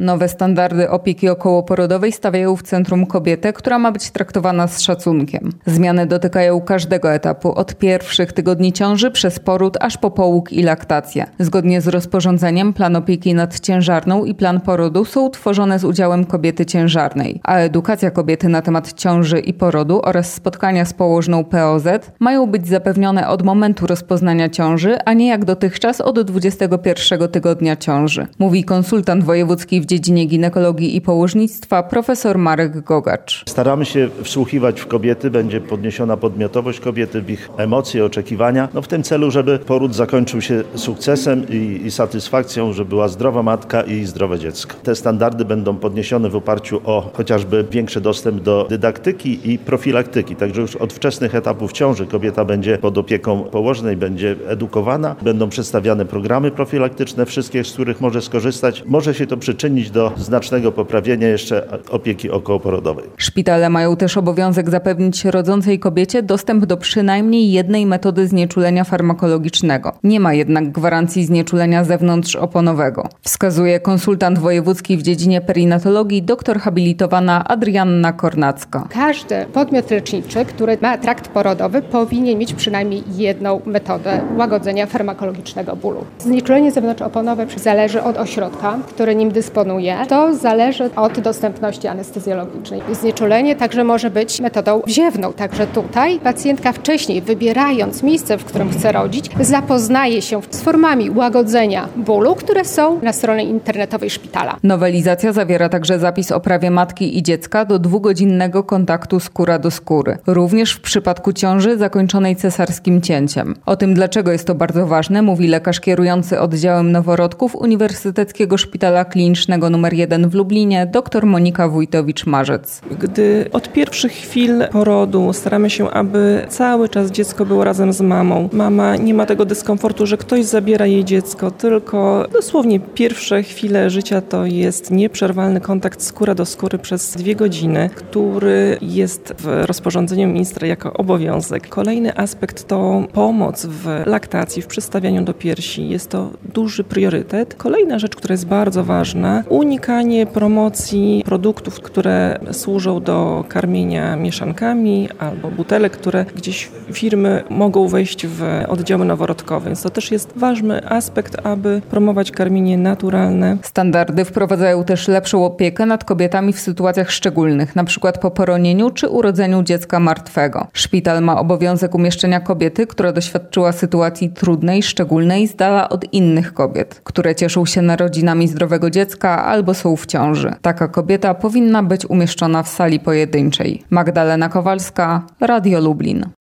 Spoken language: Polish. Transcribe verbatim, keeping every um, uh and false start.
Nowe standardy opieki okołoporodowej stawiają w centrum kobietę, która ma być traktowana z szacunkiem. Zmiany dotykają każdego etapu, od pierwszych tygodni ciąży przez poród aż po połóg i laktację. Zgodnie z rozporządzeniem plan opieki nad ciężarną i plan porodu są tworzone z udziałem kobiety ciężarnej, a edukacja kobiety na temat ciąży i porodu oraz spotkania z położną P O Z mają być zapewnione od momentu rozpoznania ciąży, a nie jak dotychczas od dwudziestego pierwszego tygodnia ciąży, mówi konsultant wojewódzki w dziedzinie ginekologii i położnictwa profesor Marek Gogacz. Staramy się wsłuchiwać w kobiety, będzie podniesiona podmiotowość kobiety, w ich emocje, oczekiwania, no w tym celu, żeby poród zakończył się sukcesem i, i satysfakcją, że była zdrowa matka i zdrowe dziecko. Te standardy będą podniesione w oparciu o chociażby większy dostęp do dydaktyki i profilaktyki, także już od wczesnych etapów ciąży kobieta będzie pod opieką położnej, będzie edukowana, będą przedstawiane programy profilaktyczne, wszystkie, z których może skorzystać. Może się to przyczynić do znacznego poprawienia jeszcze opieki okołoporodowej. Szpitale mają też obowiązek zapewnić rodzącej kobiecie dostęp do przynajmniej jednej metody znieczulenia farmakologicznego. Nie ma jednak gwarancji znieczulenia zewnątrzoponowego, wskazuje konsultant wojewódzki w dziedzinie perinatologii doktor habilitowana Adrianna Kornacka. Każdy podmiot leczniczy, który ma trakt porodowy, powinien mieć przynajmniej jedną metodę łagodzenia farmakologicznego bólu. Znieczulenie zewnątrzoponowe zależy od ośrodka, który nim dysponuje. To zależy od dostępności anestezjologicznej. Znieczulenie także może być metodą wziewną. Także tutaj pacjentka wcześniej, wybierając miejsce, w którym chce rodzić, zapoznaje się z formami łagodzenia bólu, które są na stronie internetowej szpitala. Nowelizacja zawiera także zapis o prawie matki i dziecka do dwugodzinnego kontaktu skóra do skóry. Również w przypadku ciąży zakończonej cesarskim cięciem. O tym, dlaczego jest to bardzo ważne, mówi lekarz kierujący oddziałem noworodków Uniwersyteckiego Szpitala Klinicznego numer jeden w Lublinie dr Monika Wójtowicz-Marzec. Gdy od pierwszych chwil porodu staramy się, aby cały czas dziecko było razem z mamą. Mama nie ma tego dyskomfortu, że ktoś zabiera jej dziecko, tylko dosłownie pierwsze chwile życia to jest nieprzerwalny kontakt skóra do skóry przez dwie godziny, który jest w rozporządzeniu ministra jako obowiązek. Kolejny aspekt to pomoc w laktacji, w przystawianiu do piersi. Jest to duży priorytet. Kolejna rzecz, która jest bardzo ważna, unikanie promocji produktów, które służą do karmienia mieszankami albo butelek, które gdzieś firmy mogą wejść w oddziały noworodkowe. Więc to też jest ważny aspekt, aby promować karmienie naturalne. Standardy wprowadzają też lepszą opiekę nad kobietami w sytuacjach szczególnych, np. po poronieniu czy urodzeniu dziecka martwego. Szpital ma obowiązek umieszczenia kobiety, która doświadczyła sytuacji trudnej, szczególnej, z dala od innych kobiet, które cieszą się narodzinami zdrowego dziecka albo są w ciąży. Taka kobieta powinna być umieszczona w sali pojedynczej. Magdalena Kowalska, Radio Lublin.